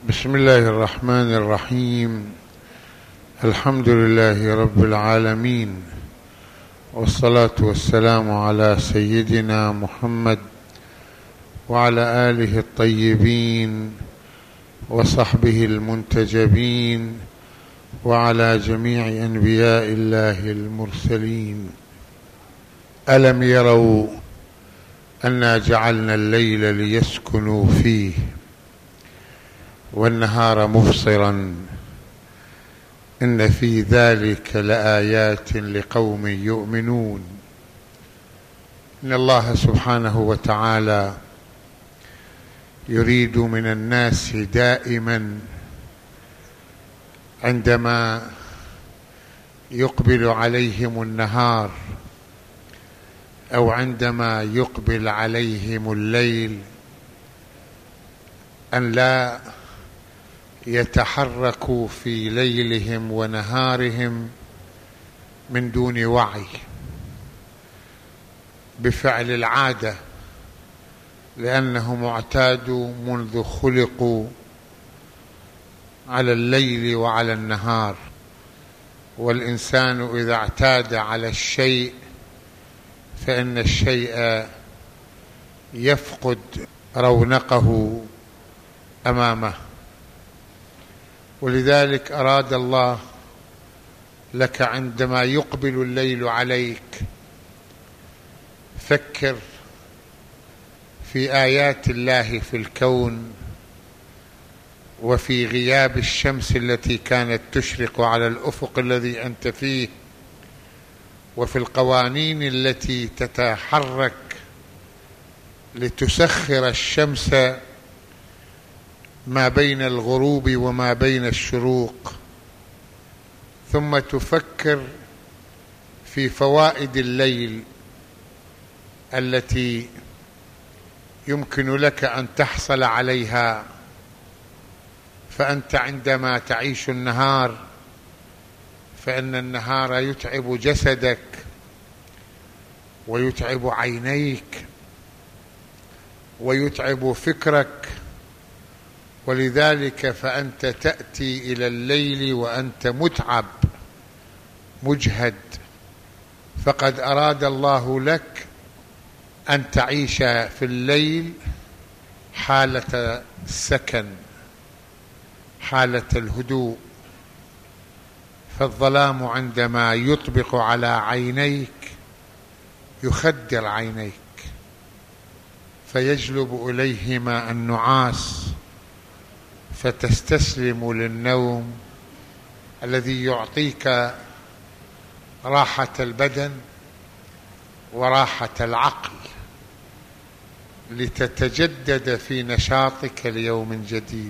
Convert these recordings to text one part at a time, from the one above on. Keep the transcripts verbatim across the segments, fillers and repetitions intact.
بسم الله الرحمن الرحيم. الحمد لله رب العالمين، والصلاة والسلام على سيدنا محمد وعلى آله الطيبين وصحبه المنتجبين وعلى جميع أنبياء الله المرسلين. ألم يروا أنا جعلنا الليل ليسكنوا فيه والنهار مبصرا إن في ذلك لآيات لقوم يؤمنون. إن الله سبحانه وتعالى يريد من الناس دائما عندما يقبل عليهم النهار أو عندما يقبل عليهم الليل أن لا يتحركوا في ليلهم ونهارهم من دون وعي بفعل العادة، لأنهم اعتادوا منذ خلقوا على الليل وعلى النهار، والإنسان إذا اعتاد على الشيء فإن الشيء يفقد رونقه أمامه. ولذلك أراد الله لك عندما يقبل الليل عليك فكر في آيات الله في الكون، وفي غياب الشمس التي كانت تشرق على الأفق الذي أنت فيه، وفي القوانين التي تتحرك لتسخر الشمس ما بين الغروب وما بين الشروق، ثم تفكر في فوائد الليل التي يمكن لك أن تحصل عليها. فأنت عندما تعيش النهار فإن النهار يتعب جسدك ويتعب عينيك ويتعب فكرك، ولذلك فأنت تأتي إلى الليل وأنت متعب مجهد. فقد أراد الله لك أن تعيش في الليل حالة السكن، حالة الهدوء. فالظلام عندما يطبق على عينيك يخدر عينيك فيجلب إليهما النعاس، فتستسلم للنوم الذي يعطيك راحة البدن وراحة العقل لتتجدد في نشاطك ليوم جديد.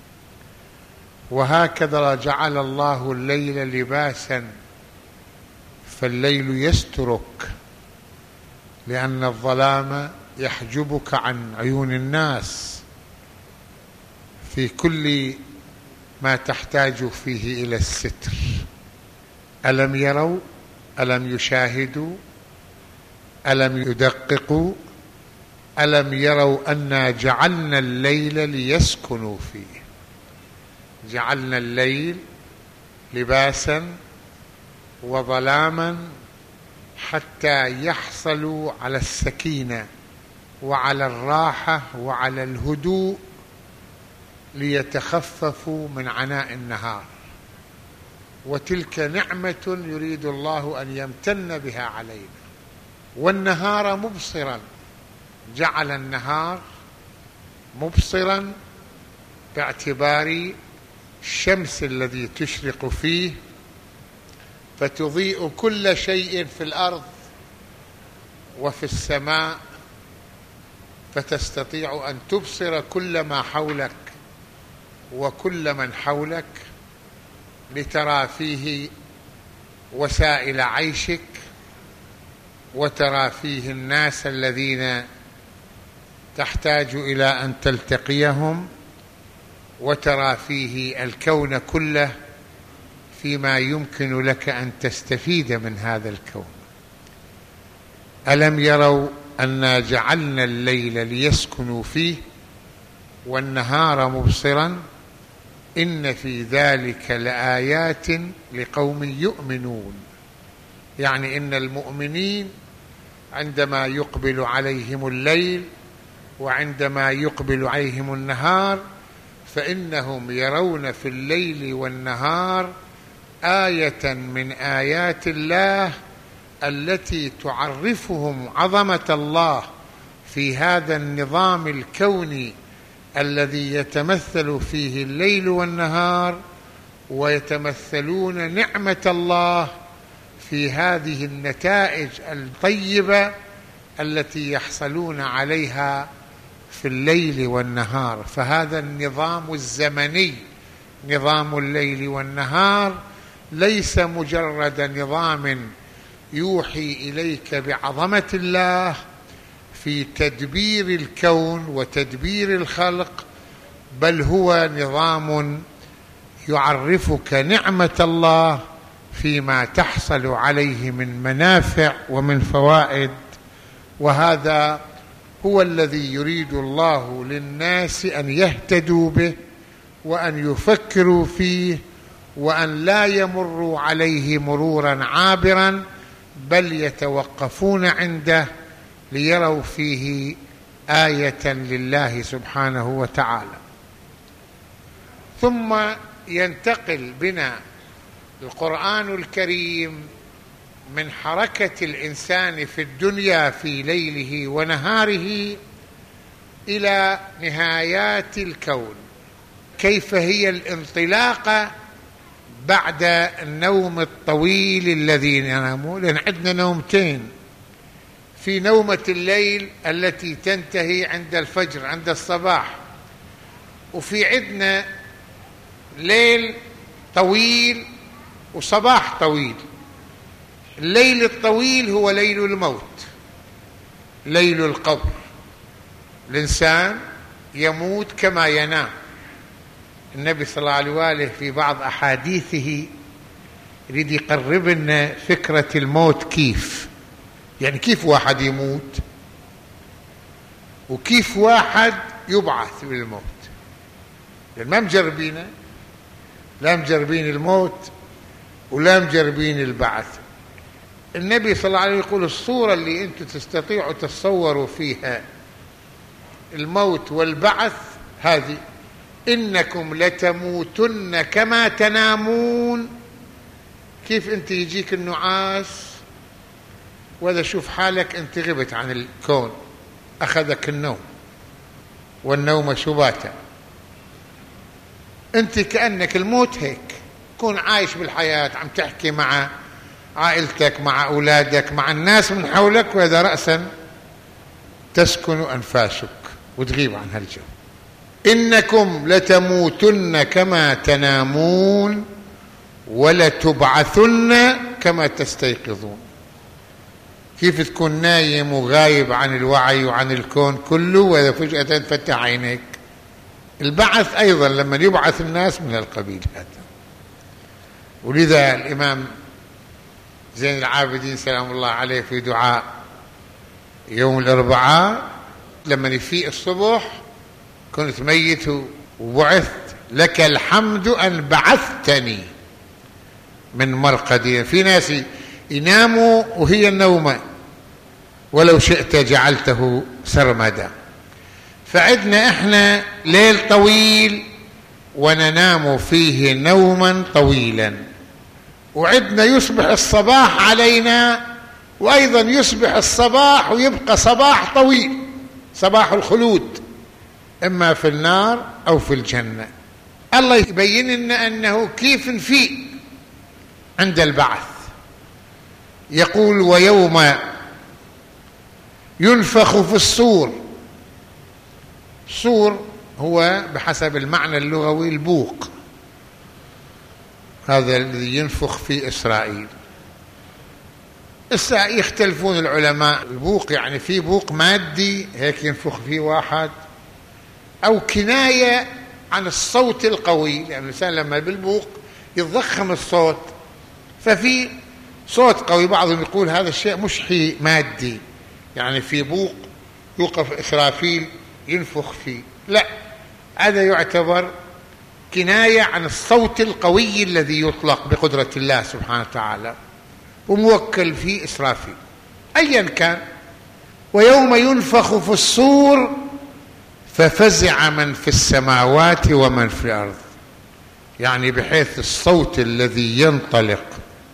وهكذا جعل الله الليل لباسا، فالليل يسترك لأن الظلام يحجبك عن عيون الناس في كل ما تحتاج فيه إلى الستر. ألم يروا، ألم يشاهدوا، ألم يدققوا، ألم يروا أنا جعلنا الليل ليسكنوا فيه. جعلنا الليل لباسا وظلاما حتى يحصلوا على السكينة وعلى الراحة وعلى الهدوء ليتخففوا من عناء النهار. وتلك نعمة يريد الله أن يمتن بها علينا. والنهار مبصرا، جعل النهار مبصرا باعتبار الشمس الذي تشرق فيه فتضيء كل شيء في الأرض وفي السماء، فتستطيع أن تبصر كل ما حولك وكل من حولك لترى فيه وسائل عيشك، وترى فيه الناس الذين تحتاج إلى أن تلتقيهم، وترى فيه الكون كله فيما يمكن لك أن تستفيد من هذا الكون. ألم يروا أنا جعلنا الليل ليسكنوا فيه والنهار مبصرا إن في ذلك لآيات لقوم يؤمنون، يعني إن المؤمنين عندما يقبل عليهم الليل وعندما يقبل عليهم النهار فإنهم يرون في الليل والنهار آية من آيات الله التي تعرفهم عظمة الله في هذا النظام الكوني الذي يتمثل فيه الليل والنهار، ويتمثلون نعمة الله في هذه النتائج الطيبة التي يحصلون عليها في الليل والنهار. فهذا النظام الزمني، نظام الليل والنهار، ليس مجرد نظام يوحي إليك بعظمة الله في تدبير الكون وتدبير الخلق، بل هو نظام يعرفك نعمة الله فيما تحصل عليه من منافع ومن فوائد. وهذا هو الذي يريد الله للناس أن يهتدوا به وأن يفكروا فيه، وأن لا يمروا عليه مرورا عابرا، بل يتوقفون عنده ليروا فيه آية لله سبحانه وتعالى. ثم ينتقل بنا القرآن الكريم من حركة الإنسان في الدنيا في ليله ونهاره إلى نهايات الكون، كيف هي الانطلاقة بعد النوم الطويل الذي ننامه. لأن عندنا نومتين، في نومة الليل التي تنتهي عند الفجر عند الصباح، وفي عندنا ليل طويل وصباح طويل. الليل الطويل هو ليل الموت، ليل القبر. الإنسان يموت كما ينام. النبي صلى الله عليه وآله في بعض أحاديثه يريد يقرب لنا فكرة الموت، كيف يعني كيف واحد يموت وكيف واحد يبعث بالموت. لأن ما مجربينه، لا مجربين الموت ولا مجربين البعث. النبي صلى الله عليه وسلم يقول الصورة اللي أنتم تستطيعوا تصوروا فيها الموت والبعث هذه: إنكم لتموتن كما تنامون. كيف أنت يجيك النعاس وإذا شوف حالك أنت غبت عن الكون، أخذك النوم والنوم سباتا، أنت كأنك الموت هيك، كون عايش بالحياة عم تحكي مع عائلتك مع أولادك مع الناس من حولك، وإذا رأسا تسكن أنفاسك وتغيب عن هالجو. إنكم لتموتن كما تنامون ولتبعثن كما تستيقظون. كيف تكون نايم وغايب عن الوعي وعن الكون كله وإذا فجأة تفتح عينيك؟ البعث أيضا لما يبعث الناس من القبيل هذا. ولذا الإمام زين العابدين سلام الله عليه في دعاء يوم الأربعاء لما يفيق الصبح: كنت ميت وبعثت، لك الحمد أن بعثتني من مرقدي. في ناس يناموا وهي النومة، ولو شئت جعلته سرمدا. فعدنا احنا ليل طويل وننام فيه نوما طويلا، وعدنا يصبح الصباح علينا، وأيضا يصبح الصباح ويبقى صباح طويل، صباح الخلود، إما في النار أو في الجنة. الله يبين لنا أنه كيف نفيق عند البعث. يقول: ويوم ينفخ في الصور. الصور هو بحسب المعنى اللغوي البوق، هذا الذي ينفخ في إسرائيل. يختلفون العلماء، البوق يعني في بوق مادي هيك ينفخ فيه واحد، أو كناية عن الصوت القوي، لأن يعني الإنسان لما بالبوق يتضخم الصوت، ففي صوت قوي. بعضهم يقول هذا الشيء مش شيء مادي، يعني في بوق يوقف إسرافيل ينفخ فيه، لا، هذا يعتبر كناية عن الصوت القوي الذي يطلق بقدرة الله سبحانه وتعالى، وموكل فيه إسرافيل أيا كان. ويوم ينفخ في الصور ففزع من في السماوات ومن في الأرض، يعني بحيث الصوت الذي ينطلق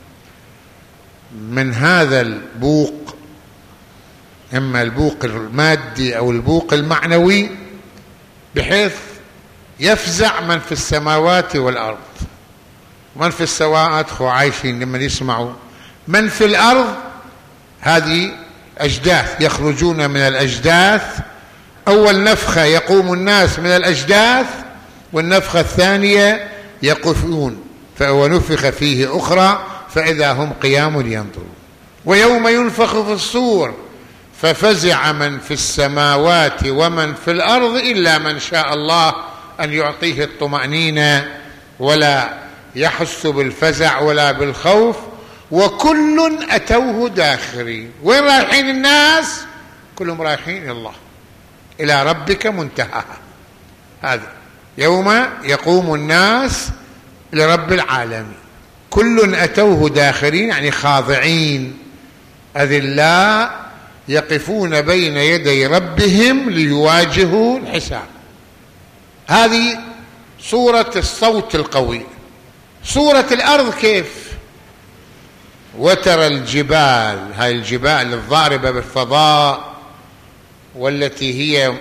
من هذا البوق، إما البوق المادي أو البوق المعنوي، بحيث يفزع من في السماوات والأرض. من في السماوات خو عايشين لما يسمعوا، من في الأرض هذه أجداث يخرجون من الأجداث. أول نفخة يقوم الناس من الأجداث، والنفخة الثانية يقفون ونفخ فيه أخرى فإذا هم قيام ينظرون. ويوم ينفخ في الصور ففزع من في السماوات ومن في الأرض إلا من شاء الله أن يعطيه الطمأنينة، ولا يحس بالفزع ولا بالخوف، وكل أتوه داخرين. وين رايحين الناس؟ كلهم رايحين إلى الله، إلى ربك منتهاها. هذا يوم يقوم الناس لرب العالمين، كل أتوه داخرين، يعني خاضعين أذلاء يقفون بين يدي ربهم ليواجهوا الحساب. هذه صورة الصوت القوي. صورة الأرض كيف؟ وترى الجبال، هاي الجبال الضاربة بالفضاء والتي هي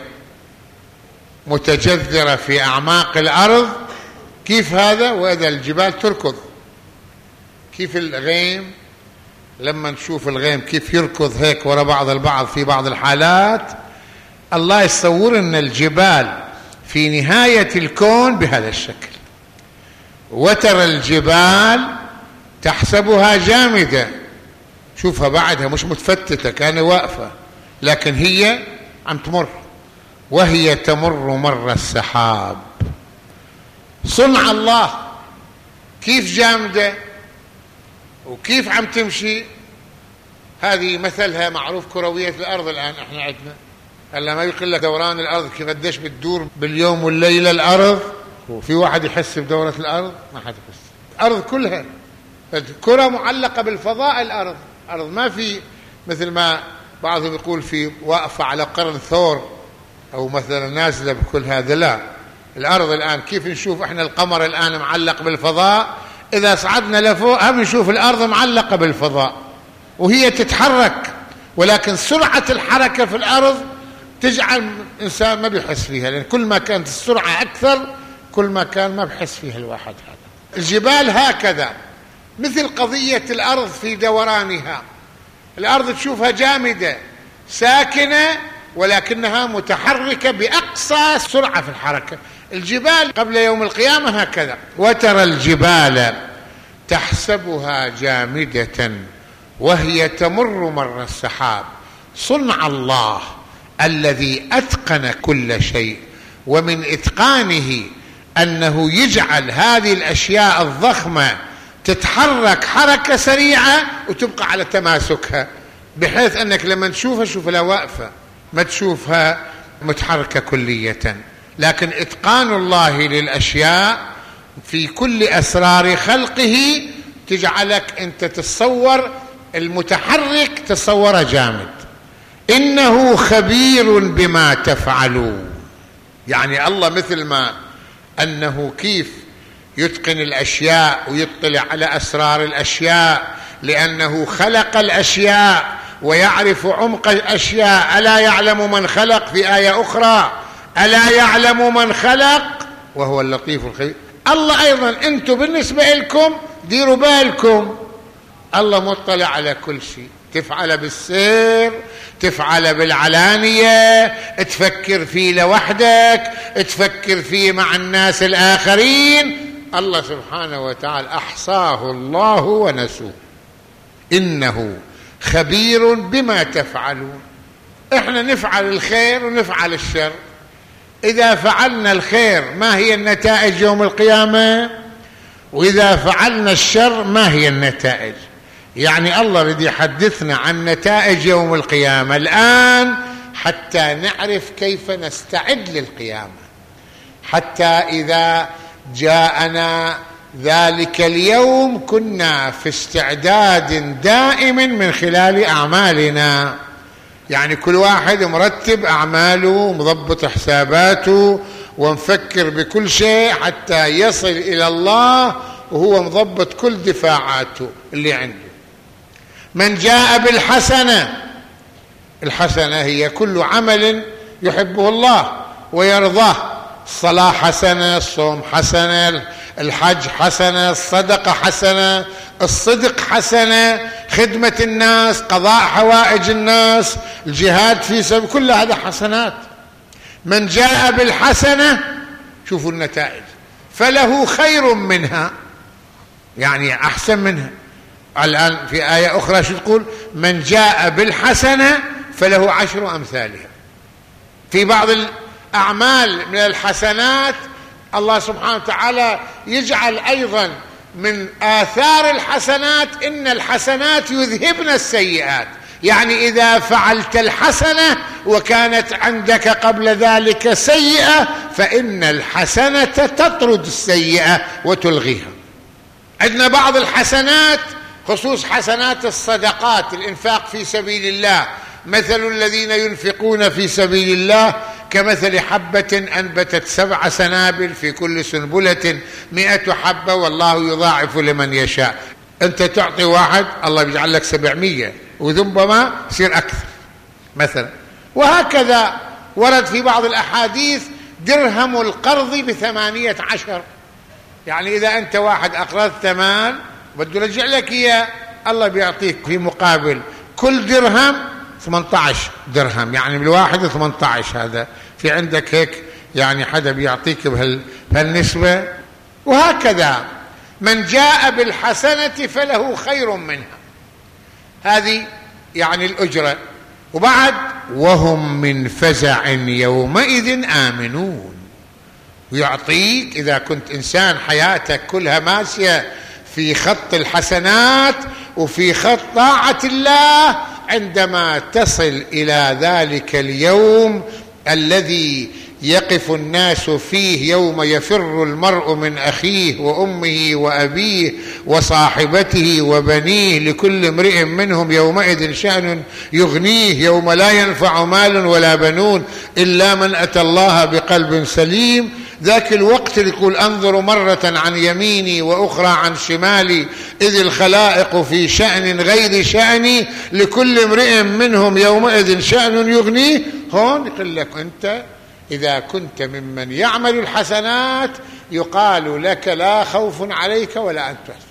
متجذرة في أعماق الأرض، كيف هذا؟ وإذا الجبال تركض، كيف الغيم لما نشوف الغيم كيف يركض هيك وراء بعض البعض في بعض الحالات. الله يصور أن الجبال في نهاية الكون بهذا الشكل. وترى الجبال تحسبها جامدة، شوفها بعدها مش متفتتة كانت واقفة، لكن هي عم تمر، وهي تمر مر السحاب. صنع الله كيف جامدة وكيف عم تمشي. هذه مثلها معروف كروية الأرض الآن احنا عندنا، هلا ما يقول لك دوران الأرض كيف قديش بتدور باليوم والليلة الأرض، وفي واحد يحس بدورة الأرض؟ ما حد يحس. الأرض كلها الكرة معلقة بالفضاء. الأرض الأرض ما في مثل ما بعضهم يقول في واقفة على قرن ثور أو مثلا نازلة بكل هذا، لا. الأرض الآن كيف نشوف احنا القمر الآن معلق بالفضاء، إذا صعدنا لفوق هم نشوف الأرض معلقة بالفضاء وهي تتحرك، ولكن سرعة الحركة في الأرض تجعل الإنسان ما بيحس فيها، لأن كل ما كانت السرعة أكثر كل ما كان ما بيحس فيها الواحد. هذا الجبال هكذا، مثل قضية الأرض في دورانها. الأرض تشوفها جامدة ساكنة ولكنها متحركة بأقصى سرعة في الحركة. الجبال قبل يوم القيامة هكذا. وترى الجبال تحسبها جامدة وهي تمر مر السحاب. صنع الله الذي أتقن كل شيء، ومن إتقانه أنه يجعل هذه الأشياء الضخمة تتحرك حركة سريعة وتبقى على تماسكها، بحيث أنك لما تشوفها شوف لها واقفة، ما تشوفها متحركة كلية. لكن إتقان الله للأشياء في كل أسرار خلقه تجعلك أنت تتصور المتحرك تصوره جامد. إنه خبير بما تفعلون، يعني الله مثل ما أنه كيف يتقن الأشياء ويطلع على أسرار الأشياء لأنه خلق الأشياء ويعرف عمق الأشياء. ألا يعلم من خلق في آية أخرى، ألا يعلم من خلق وهو اللطيف الخبير. الله أيضا أنتم بالنسبة لكم ديروا بالكم، الله مطلع على كل شيء، تفعل بالسر، تفعل بالعلانية، تفكر فيه لوحدك، تفكر فيه مع الناس الآخرين. الله سبحانه وتعالى أحصاه الله ونسوه. إنه خبير بما تفعلون. إحنا نفعل الخير ونفعل الشر. إذا فعلنا الخير ما هي النتائج يوم القيامة؟ وإذا فعلنا الشر ما هي النتائج؟ يعني الله يريد يحدثنا عن نتائج يوم القيامة الآن حتى نعرف كيف نستعد للقيامة، حتى إذا جاءنا ذلك اليوم كنا في استعداد دائم من خلال أعمالنا. يعني كل واحد مرتب أعماله، مضبط حساباته، ومفكر بكل شيء حتى يصل إلى الله وهو مضبط كل دفاعاته اللي عنده. من جاء بالحسنة، الحسنة هي كل عمل يحبه الله ويرضاه، الصلاة حسنة، الصوم حسنة، الحج حسنة، الصدقة حسنة، الصدق حسنة، خدمة الناس، قضاء حوائج الناس، الجهاد في سبيل، كل هذا حسنات. من جاء بالحسنة، شوفوا النتائج، فله خير منها، يعني أحسن منها. الآن في آية أخرى شو تقول؟ من جاء بالحسنة فله عشر أمثالها. في بعض الأعمال من الحسنات الله سبحانه وتعالى يجعل أيضا من آثار الحسنات إن الحسنات يذهبن السيئات. يعني إذا فعلت الحسنة وكانت عندك قبل ذلك سيئة فإن الحسنة تطرد السيئة وتلغيها. عندنا بعض الحسنات خصوص حسنات الصدقات، الإنفاق في سبيل الله. مثل الذين ينفقون في سبيل الله كمثل حبة أنبتت سبع سنابل في كل سنبلة مئة حبة والله يضاعف لمن يشاء. أنت تعطي واحد الله بيجعل لك سبعمية وذنبما يصير أكثر مثلا. وهكذا ورد في بعض الأحاديث درهم القرض بثمانية عشر. يعني إذا أنت واحد أقرضت مال بده يرجع لك إياه، الله بيعطيك في مقابل كل درهم ثمانية عشر درهم، يعني بالواحد ثمانية عشر. هذا في عندك هيك يعني حدا بيعطيك بهالنسبة. وهكذا من جاء بالحسنة فله خير منها، هذه يعني الأجرة. وبعد وهم من فزع يومئذ آمنون، ويعطيك إذا كنت إنسان حياتك كلها ماشية في خط الحسنات وفي خط طاعة الله، عندما تصل إلى ذلك اليوم الذي يقف الناس فيه يوم يفر المرء من أخيه وأمه وأبيه وصاحبته وبنيه لكل امرئ منهم يومئذ شأن يغنيه، يوم لا ينفع مال ولا بنون إلا من أتى الله بقلب سليم. ذاك الوقت اللي يقول أنظر مرة عن يميني وأخرى عن شمالي إذ الخلائق في شأن غير شأني لكل امرئ منهم يومئذ شأن يغنيه. هون يقول لك أنت إذا كنت ممن يعمل الحسنات يقال لك لا خوف عليك ولا أنت تحزن.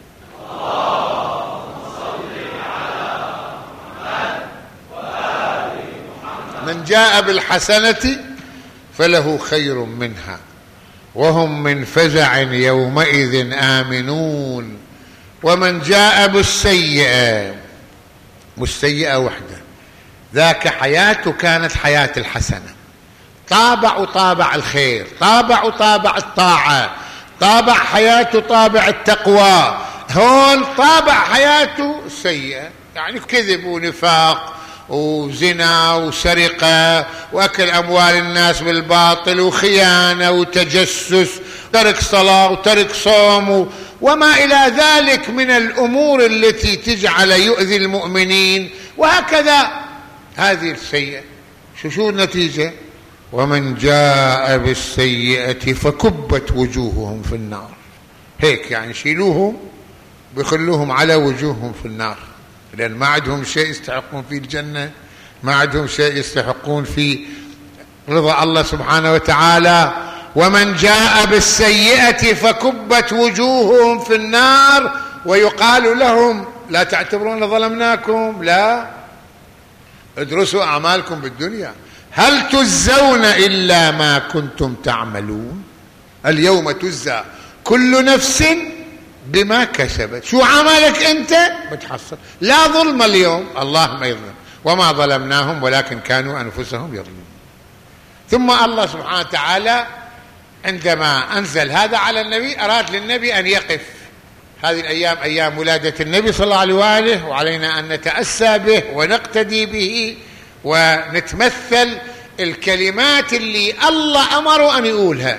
من جاء بالحسنة فله خير منها وهم من فزع يومئذ آمنون. ومن جاء بالسيئة، والسيئة وحده، ذاك حياته كانت حياة الحسنة، طابع طابع الخير، طابع طابع الطاعة، طابع حياته طابع التقوى. هون طابع حياته السيئة، يعني كذب ونفاق وزنا وسرقة وأكل أموال الناس بالباطل وخيانة وتجسس، ترك صلاة وترك صوم وما إلى ذلك من الأمور التي تجعل يؤذي المؤمنين. وهكذا هذه السيئة شو شو النتيجة؟ ومن جاء بالسيئة فكبت وجوههم في النار. هيك يعني شيلوهم بيخلوهم على وجوههم في النار، لأن ما عندهم شيء يستحقون فيه الجنة، ما عندهم شيء يستحقون فيه رضا الله سبحانه وتعالى. ومن جاء بالسيئة فكبت وجوههم في النار ويقال لهم لا تعتبرون ظلمناكم، لا، ادرسوا أعمالكم بالدنيا، هل تجزون إلا ما كنتم تعملون. اليوم تجزى كل نفس بما كسبت. شو عملك أنت بتحصل، لا ظلم اليوم، الله ما يظلم، وما ظلمناهم ولكن كانوا أنفسهم يظلمون. ثم الله سبحانه وتعالى عندما أنزل هذا على النبي أراد للنبي أن يقف. هذه الأيام أيام ولادة النبي صلى الله عليه وآله، وعلينا أن نتأسى به ونقتدي به ونتمثل الكلمات اللي الله أمره أن يقولها.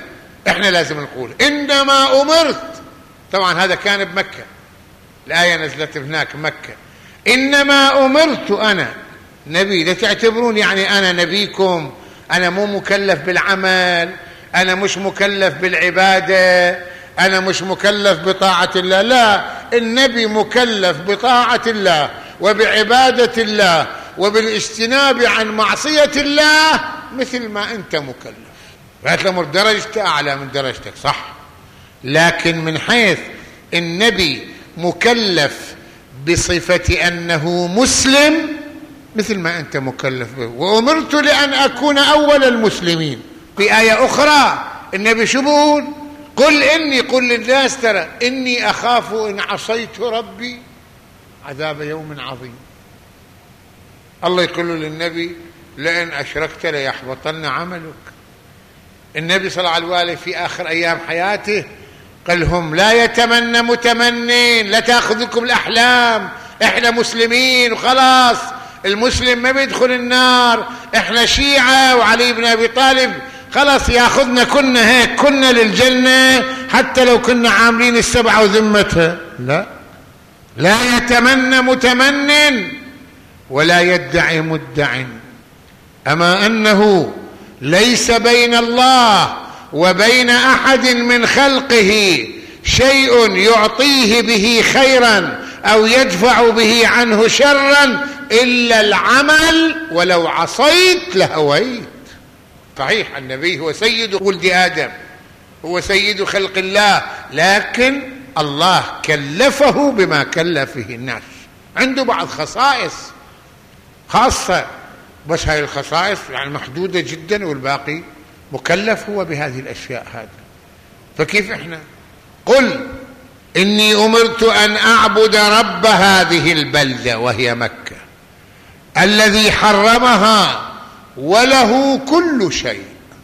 احنا لازم نقول إنما أمرت. طبعا هذا كان بمكة، الآية نزلت هناك مكة. إنما أمرت أنا نبي، لا تعتبرون يعني أنا نبيكم، أنا مو مكلف بالعمل، أنا مش مكلف بالعبادة، أنا مش مكلف بطاعة الله. لا، النبي مكلف بطاعة الله وبعبادة الله وبالاجتناب عن معصية الله مثل ما أنت مكلف. فهذا الأمر درجته أعلى من درجتك، صح، لكن من حيث النبي مكلف بصفة أنه مسلم مثل ما أنت مكلف به. وأمرت لأن أكون أول المسلمين. في آية أخرى النبي شو بيقول؟ قل إني، قل للناس ترى إني أخاف إن عصيت ربي عذاب يوم عظيم. الله يقول للنبي لئن أشركت ليحبطن عملك. النبي صلى الله عليه وسلم في آخر أيام حياته قال هم لا يتمنى متمنين، لا تأخذكم الأحلام، إحنا مسلمين وخلاص، المسلم ما بيدخل النار، إحنا شيعة وعلي بن أبي طالب خلاص يأخذنا كنا هيك، كنا للجنة حتى لو كنا عاملين السبعة وذمتها. لا، لا يتمنى متمن ولا يدعي مدع. أما أنه ليس بين الله وبين أحد من خلقه شيء يعطيه به خيرا أو يدفع به عنه شرا إلا العمل، ولو عصيت لهويت. صحيح النبي هو سيد ولد آدم، هو سيد خلق الله، لكن الله كلفه بما كلفه الناس. عنده بعض خصائص خاصة، بس هاي الخصائص يعني محدودة جدا، والباقي مكلف هو بهذه الأشياء. هذا فكيف إحنا؟ قل إني أمرت أن أعبد رب هذه البلدة وهي مكة الذي حرمها وله كل شيء.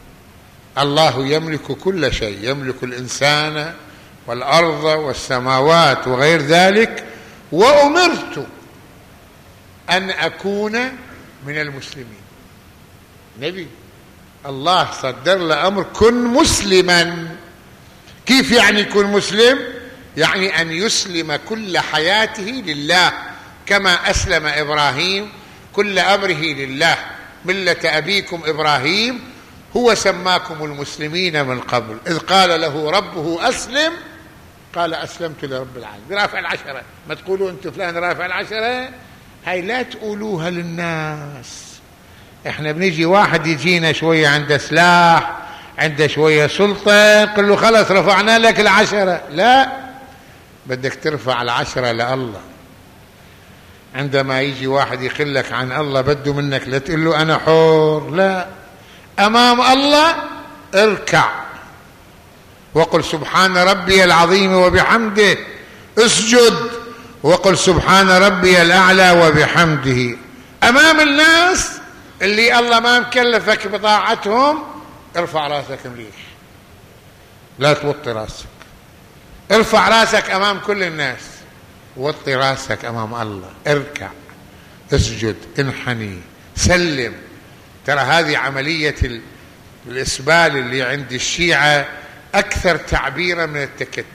الله يملك كل شيء، يملك الإنسان والأرض والسماوات وغير ذلك. وأمرت أن أكون من المسلمين. نبي الله صدر له أمر كن مسلما. كيف يعني يكون مسلم؟ يعني أن يسلم كل حياته لله كما أسلم إبراهيم كل أمره لله، ملة أبيكم إبراهيم، هو سماكم المسلمين من قبل، إذ قال له ربه أسلم قال أسلمت لرب العالمين. برافع العشرة، ما تقولوا أنتم فلان رافع العشرة، هاي لا تقولوها للناس. احنا بنيجي واحد يجينا شوية عنده سلاح، عنده شوية سلطة، قل له خلص رفعنا لك العشرة. لا، بدك ترفع العشرة لله. عندما يجي واحد يخلك عن الله بده منك لا تقول له أنا حر، لا، أمام الله اركع وقل سبحان ربي العظيم وبحمده، اسجد وقل سبحان ربي الأعلى وبحمده. أمام الناس اللي الله ما مكلفك بطاعتهم ارفع راسك مليح، لا توطي راسك، ارفع راسك أمام كل الناس، وطي راسك أمام الله، اركع، اسجد، انحني، سلم. ترى هذه عملية الإسبال اللي عند الشيعة أكثر تعبيرا من التكتف.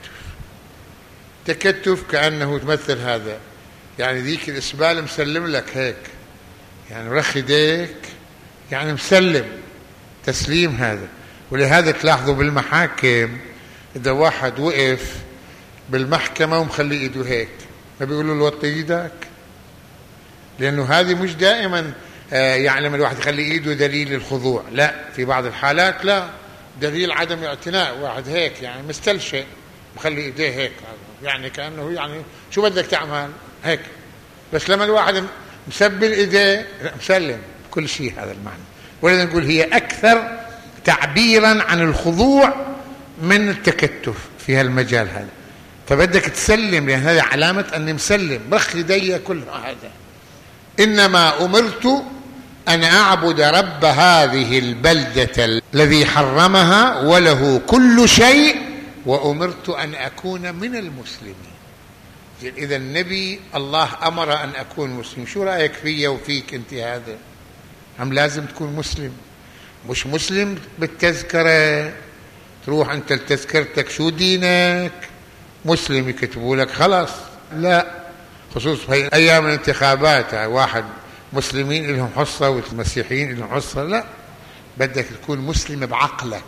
تكتف كأنه تمثل هذا، يعني ذيك الإسبال مسلم لك هيك، يعني رخ يديك، يعني مسلم تسليم هذا. ولهذا تلاحظوا بالمحاكم إذا واحد وقف بالمحكمة ومخلي إيده هيك ما بيقولوا له وطي إيدك، لأنه هذه مش دائما يعني لما الواحد يخلي إيده دليل الخضوع، لا، في بعض الحالات لا، دليل عدم اعتناء. واحد هيك يعني مستلشى مخلي إيديه هيك، يعني كأنه يعني شو بدك تعمل هيك. بس لما الواحد مسبل إيديه مسلم كل شيء، هذا المعنى. ولذا نقول هي أكثر تعبيرا عن الخضوع من التكتف في هالمجال هذا. فبدك تسلم، لأن هذه علامة أني مسلم، بخ يدي كل هذا. إنما أمرت أن أعبد رب هذه البلدة الذي حرمها وله كل شيء وأمرت أن أكون من المسلمين. إذا النبي الله أمر أن أكون مسلم. شو رأيك فيا وفيك أنت؟ هذا هم لازم تكون مسلم، مش مسلم بالتذكرة تروح أنت لتذكرتك شو دينك؟ مسلم، يكتبوا لك خلاص. لا، خصوصا في أيام الانتخابات واحد مسلمين لهم حصة والمسيحيين لهم حصة. لا، بدك تكون مسلم بعقلك،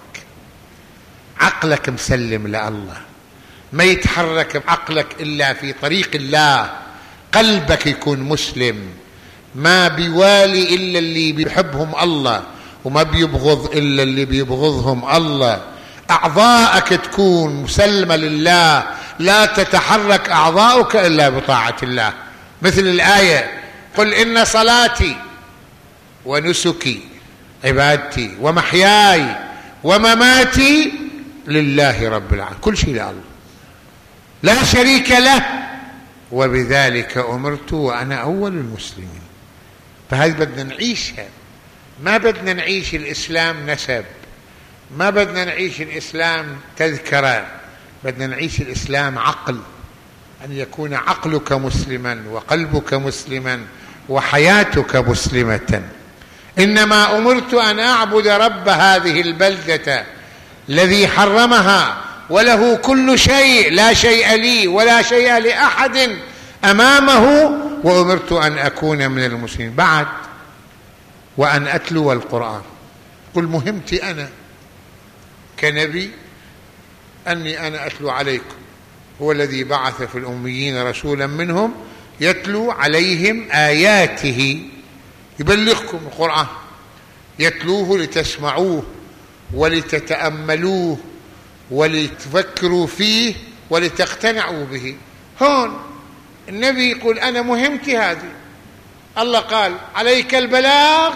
عقلك مسلم لله، ما يتحرك بعقلك إلا في طريق الله. قلبك يكون مسلم، ما بيوالي إلا اللي بيحبهم الله، وما بيبغض إلا اللي بيبغضهم الله. أعضاءك تكون مسلمة لله، لا تتحرك أعضاؤك إلا بطاعة الله. مثل الآية: قل إن صلاتي ونسكي عبادتي ومحياي ومماتي لله رب العالمين، كل شيء لله لا شريك له وبذلك أمرت وأنا أول المسلمين. فهذه بدنا نعيشها، ما بدنا نعيش الإسلام نسب، ما بدنا نعيش الإسلام تذكرة، بدنا نعيش الإسلام عقل، أن يكون عقلك مسلما وقلبك مسلما وحياتك مسلمة. إنما أمرت أن أعبد رب هذه البلدة الذي حرمها وله كل شيء، لا شيء لي ولا شيء لأحد أمامه، وأمرت أن أكون من المسلمين. بعد وأن أتلو القرآن. قل مهمتي أنا كنبي أني أنا أتلو عليكم، هو الذي بعث في الأميين رسولا منهم يتلو عليهم آياته، يبلغكم القرآن، يتلوه لتسمعوه ولتتأملوه ولتفكروا فيه ولتقتنعوا به. هون النبي يقول أنا مهمتي هذه. الله قال عليك البلاغ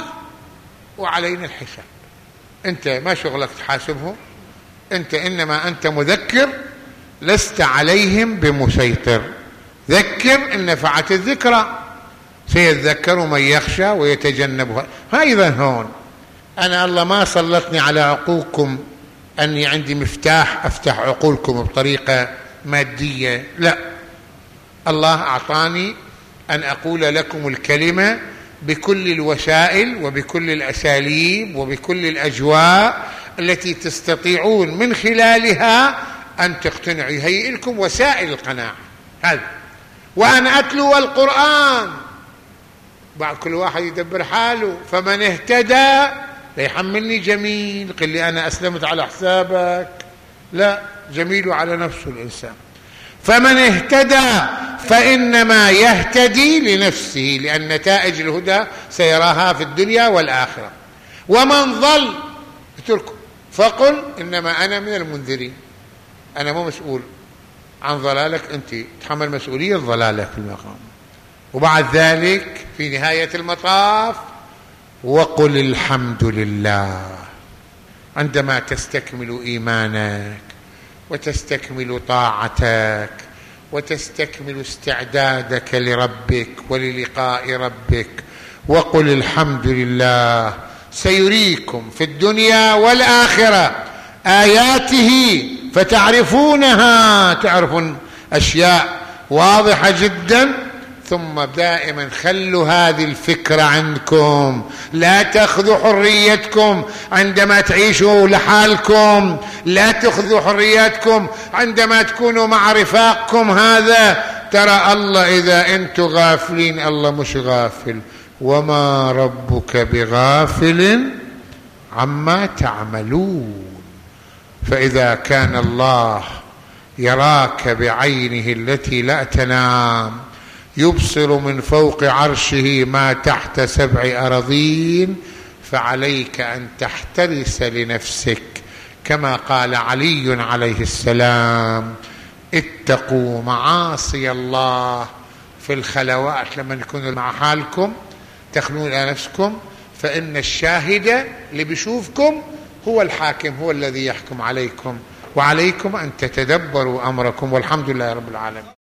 وعلينا الحساب. أنت ما شغلك تحاسبهم، أنت إنما أنت مذكر، لست عليهم بمسيطر. ذكر إن نفعت الذكرى، سيذكر من يخشى ويتجنبها. أيضا هون أنا الله ما سلطني على عقولكم أني عندي مفتاح أفتح عقولكم بطريقة مادية، لا، الله أعطاني أن أقول لكم الكلمة بكل الوسائل وبكل الأساليب وبكل الأجواء التي تستطيعون من خلالها أن تقتنعوا. يهيئ لكم وسائل القناعة هذا. وأن أتلو القرآن، بعد كل واحد يدبر حاله. فمن اهتدى ليحملني جميل، قل لي أنا أسلمت على حسابك، لا، جميل على نفسه الإنسان. فمن اهتدى فإنما يهتدي لنفسه، لأن نتائج الهدى سيراها في الدنيا والآخرة. ومن ضل اتركه، فقل إنما أنا من المنذرين، أنا مو مسؤول عن ضلالك، أنت تحمل مسؤولية ضلالك في المقام. وبعد ذلك في نهاية المطاف وقل الحمد لله. عندما تستكمل إيمانك وتستكمل طاعتك وتستكمل استعدادك لربك وللقاء ربك، وقل الحمد لله. سيريكم في الدنيا والآخرة آياته فتعرفونها، تعرفون أشياء واضحة جدا. ثم دائما خلوا هذه الفكرة عندكم، لا تأخذوا حريتكم عندما تعيشوا لحالكم، لا تأخذوا حرياتكم عندما تكونوا مع رفاقكم. هذا ترى الله إذا أنتم غافلين، الله مش غافل، وما ربك بغافل عما تعملون. فإذا كان الله يراك بعينه التي لا تنام، يبصر من فوق عرشه ما تحت سبع أراضين، فعليك أن تحترس لنفسك، كما قال علي عليه السلام: اتقوا معاصي الله في الخلوات. لما تكونوا مع حالكم تخلون إلى نفسكم، فإن الشاهد اللي بيشوفكم هو الحاكم، هو الذي يحكم عليكم، وعليكم أن تتدبروا أمركم. والحمد لله رب العالمين.